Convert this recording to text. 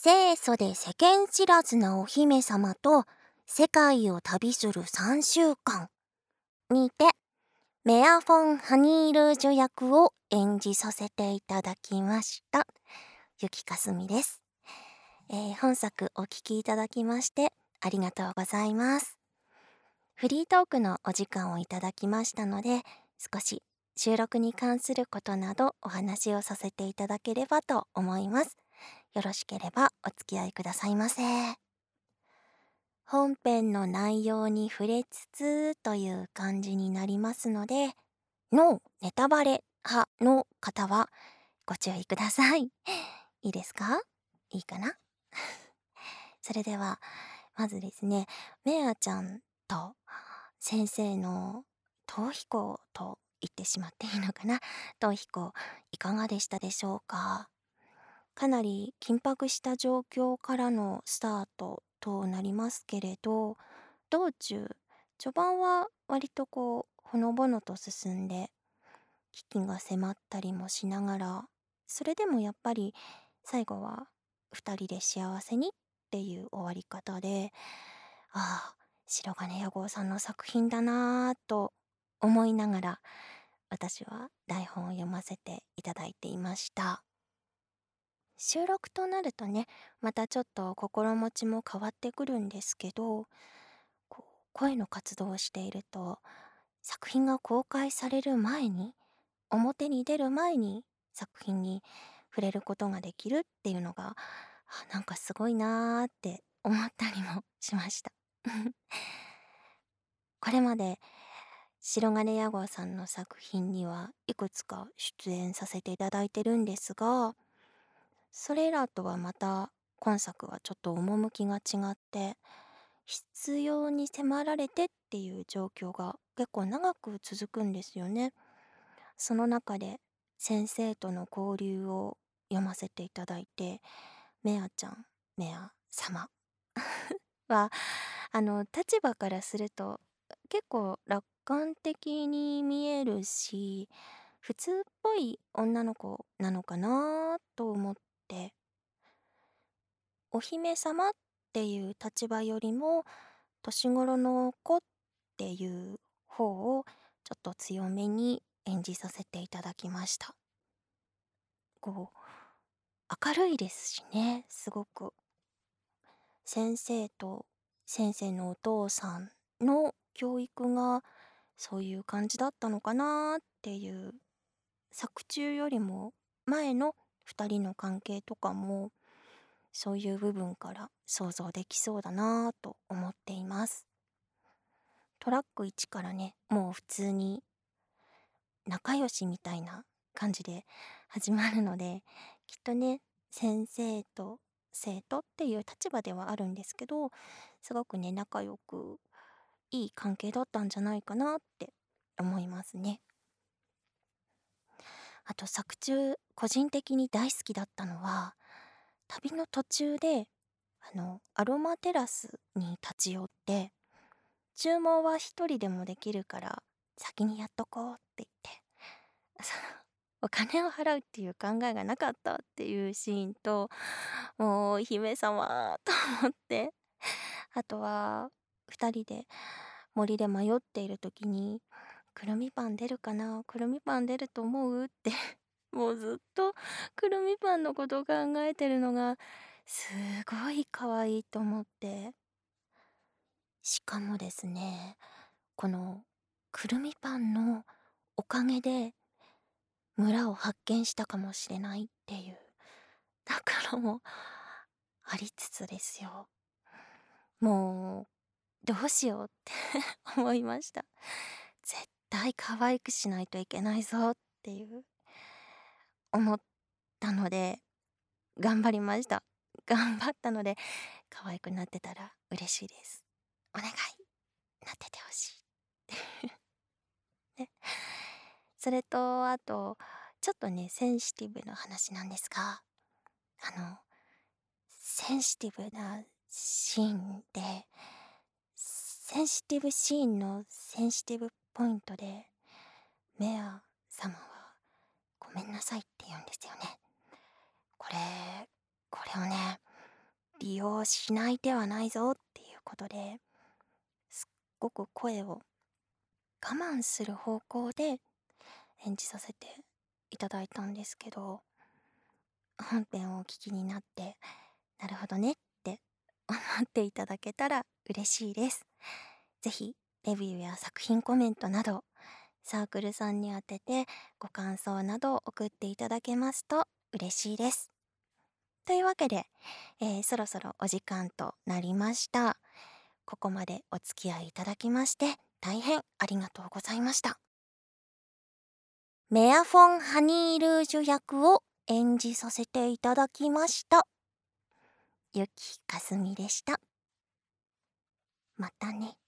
清楚で世間知らずなお姫様と世界を旅する3週間にてメアフォン・ハニールージュ役を演じさせていただきました雪かすみです。本作お聞きいただきましてありがとうございます。フリートークのお時間をいただきましたので、少し収録に関することなどお話をさせていただければと思います。よろしければお付き合いくださいませ。本編の内容に触れつつという感じになりますので、ノーネタバレ派の方はご注意ください。いいですか？いいかな？それではまずですね、メアちゃんと先生の逃避行と言ってしまっていいのかな、逃避行いかがでしたでしょうか？かなり緊迫した状況からのスタートとなりますけれど、道中序盤は割とほのぼのと進んで危機が迫ったりもしながら、それでもやっぱり最後は2人で幸せにっていう終わり方で、ああ白金屋号さんの作品だなぁと思いながら私は台本を読ませていただいていました。収録となるとね、またちょっと心持ちも変わってくるんですけど、声の活動をしていると作品が公開される前に、表に出る前に作品に触れることができるっていうのが、なんかすごいなーって思ったりもしました。これまで白金屋号さんの作品にはいくつか出演させていただいてるんですが、それらとはまた今作はちょっと趣が違って、必要に迫られてっていう状況が結構長く続くんですよね。その中で先生との交流を読ませていただいて、メアちゃん、メア様は立場からすると結構楽観的に見えるし、普通っぽい女の子なのかなと思って、お姫様っていう立場よりも年頃の子っていう方をちょっと強めに演じさせていただきました。明るいですしね、すごく。先生と先生のお父さんの教育がそういう感じだったのかなっていう、作中よりも前の2人の関係とかもそういう部分から想像できそうだなと思っています。トラック1からね、もう普通に仲良しみたいな感じで始まるので、きっとね、先生と生徒っていう立場ではあるんですけど、すごくね、仲良くいい関係だったんじゃないかなって思いますね。あと作中個人的に大好きだったのは、旅の途中でアロマテラスに立ち寄って、注文は一人でもできるから先にやっとこうって言って、そのお金を払うっていう考えがなかったっていうシーンと、もう姫様と思って、あとは2人で森で迷っている時にくるみパン出るかな、くるみパン出ると思うってもうずっとくるみパンのことを考えてるのがすごい可愛いと思って、しかもですね、このくるみパンのおかげで村を発見したかもしれないっていうだからもありつつですよ。もうどうしようって思いました。絶対可愛くしないといけないぞっていう思ったので頑張りました。頑張ったので可愛くなってたら嬉しいです。お願い、なっててほしい。ね、それとあとちょっとねセンシティブな話なんですが、センシティブなシーンで、センシティブシーンのセンシティブポイントで、メア様はごめんなさいって言うんですよね。これをね、 利用しない手はないぞっていうことですっごく声を我慢する方向で演じさせていただいたんですけど、本編をお聞きになってなるほどねって思っていただけたら嬉しいです。ぜひレビューや作品コメントなどサークルさんに宛ててご感想などを送っていただけますと嬉しいです。というわけで、そろそろお時間となりました。ここまでお付き合いいただきまして大変ありがとうございました。メアフォン・ハニー・ルージュ役を演じさせていただきましたゆきかすみでした。またね。